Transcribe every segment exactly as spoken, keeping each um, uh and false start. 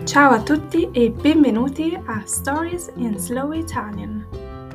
Ciao a tutti e benvenuti a Stories in Slow Italian.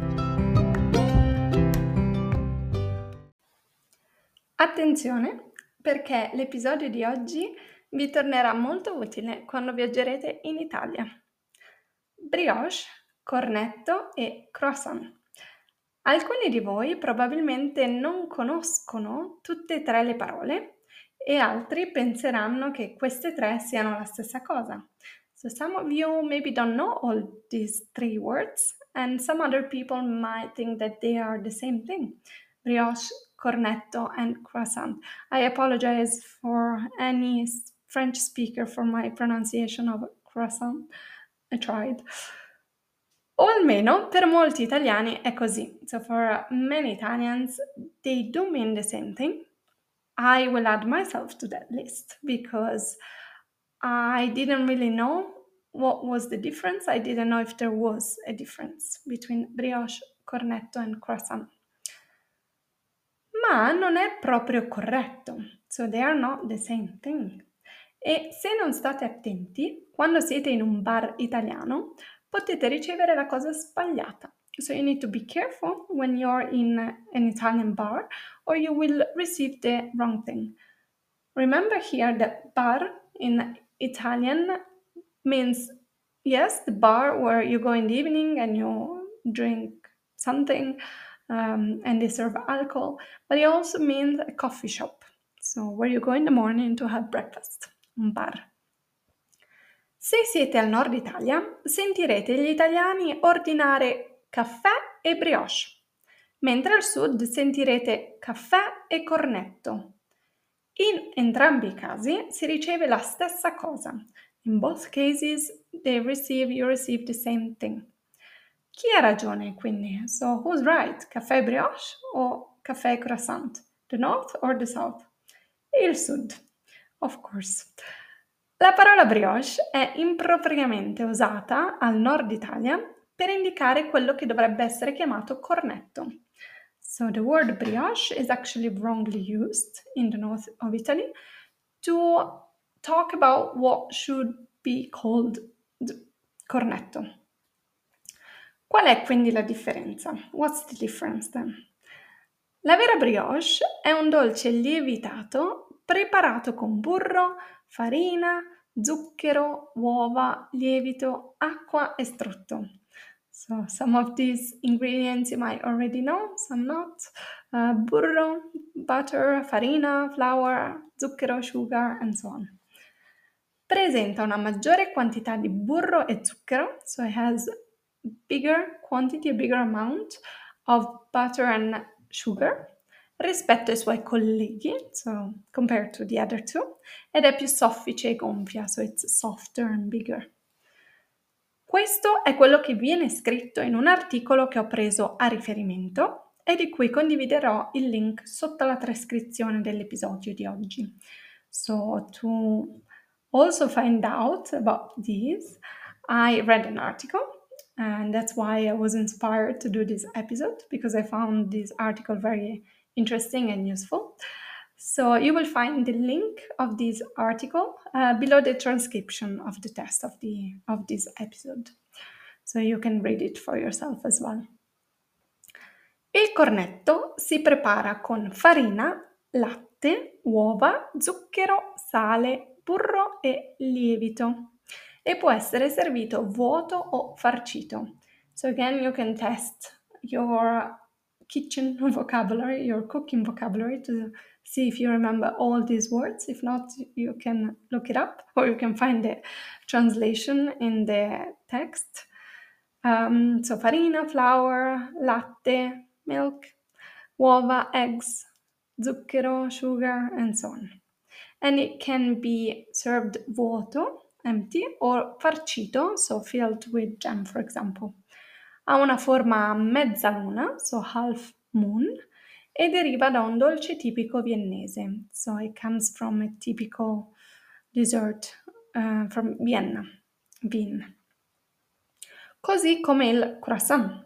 Attenzione, perché l'episodio di oggi vi tornerà molto utile quando viaggerete in Italia. Brioche, cornetto e croissant. Alcuni di voi probabilmente non conoscono tutte e tre le parole e altri penseranno che queste tre siano la stessa cosa. So some of you maybe don't know all these three words, and some other people might think that they are the same thing. Brioche, cornetto, and croissant. I apologize for any s- French speaker for my pronunciation of croissant. I tried. O almeno per molti italiani è così. So for many Italians, they do mean the same thing. I will add myself to that list because I didn't really know what was the difference. I didn't know if there was a difference between brioche, cornetto and croissant. Ma non è proprio corretto. So they are not the same thing. E se non state attenti, quando siete in un bar italiano, potete ricevere la cosa sbagliata. So you need to be careful when you're in an Italian bar or you will receive the wrong thing. Remember here that bar in Italian means, yes, the bar where you go in the evening and you drink something um, and they serve alcohol, but it also means a coffee shop. So where you go in the morning to have breakfast, un bar. Se siete al nord Italia, sentirete gli italiani ordinare caffè e brioche, mentre al sud sentirete caffè e cornetto. In entrambi i casi si riceve la stessa cosa. In both cases they receive, you receive the same thing. Chi ha ragione quindi? So who's right? Caffè e brioche o caffè e croissant? The north or the south? Il sud, of course. La parola brioche è impropriamente usata al nord Italia per indicare quello che dovrebbe essere chiamato cornetto. So the word brioche is actually wrongly used in the north of Italy to talk about what should be called cornetto. Qual è quindi la differenza? What's the difference then? La vera brioche è un dolce lievitato preparato con burro, farina, zucchero, uova, lievito, acqua e strutto. So some of these ingredients you might already know, some not. Uh, burro, butter, farina, flour, zucchero, sugar, and so on. Presenta una maggiore quantità di burro e zucchero, so it has bigger quantity, a bigger amount of butter and sugar rispetto ai suoi colleghi, so compared to the other two, ed è più soffice e gonfia, so it's softer and bigger. Questo è quello che viene scritto in un articolo che ho preso a riferimento e di cui condividerò il link sotto la trascrizione dell'episodio di oggi. So to also find out about this, I read an article, and that's why I was inspired to do this episode, because I found this article very interesting and useful. So you will find the link of this article uh, below the transcription of the text of the of this episode, so you can read it for yourself as well. Il cornetto si prepara con farina, latte, uova, zucchero, sale, burro e lievito e può essere servito vuoto o farcito. So again, you can test your kitchen vocabulary, your cooking vocabulary to see if you remember all these words. If not, you can look it up or you can find the translation in the text. Um, so farina, flour, latte, milk, uova, eggs, zucchero, sugar, and so on. And it can be served vuoto, empty, or farcito, so filled with jam, for example. Ha una forma a mezzaluna, so half moon, e deriva da un dolce tipico viennese. So it comes from a typical dessert uh, from Vienna, Wien. Così come il croissant.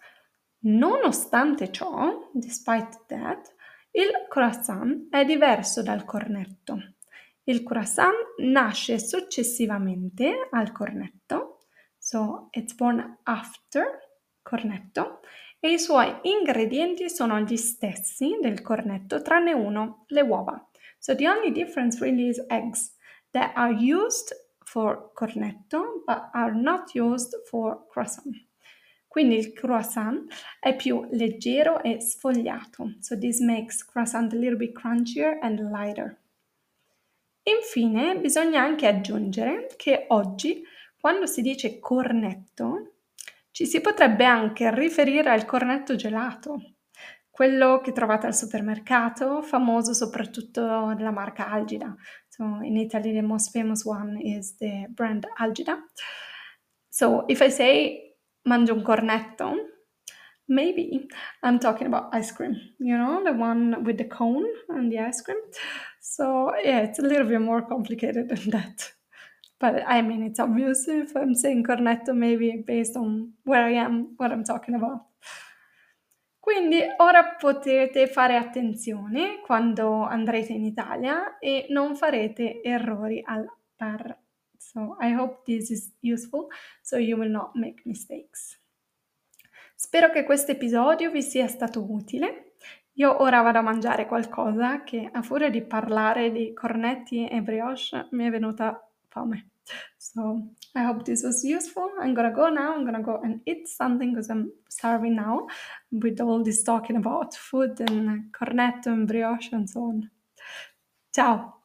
Nonostante ciò, despite that, il croissant è diverso dal cornetto. Il croissant nasce successivamente al cornetto, so it's born after cornetto, e i suoi ingredienti sono gli stessi del cornetto, tranne uno, le uova. So the only difference really is eggs that are used for cornetto but are not used for croissant. Quindi il croissant è più leggero e sfogliato. So this makes croissant a little bit crunchier and lighter. Infine, bisogna anche aggiungere che oggi, quando si dice cornetto, ci si potrebbe anche riferire al cornetto gelato, quello che trovate al supermercato, famoso soprattutto della marca Algida. So in Italy, the most famous one is the brand Algida. So if I say mangio un cornetto, maybe I'm talking about ice cream, you know, the one with the cone and the ice cream. So yeah, it's a little bit more complicated than that. But I mean, it's obvious if I'm saying cornetto, maybe based on where I am, what I'm talking about. Quindi ora potete fare attenzione quando andrete in Italia e non farete errori al bar. So I hope this is useful so you will not make mistakes. Spero che questo episodio vi sia stato utile. Io ora vado a mangiare qualcosa che a furia di parlare di cornetti e brioche mi è venuta fame. So I hope this was useful. I'm gonna go now. I'm gonna go and eat something because I'm starving now with all this talking about food and cornetto and brioche and so on. Ciao!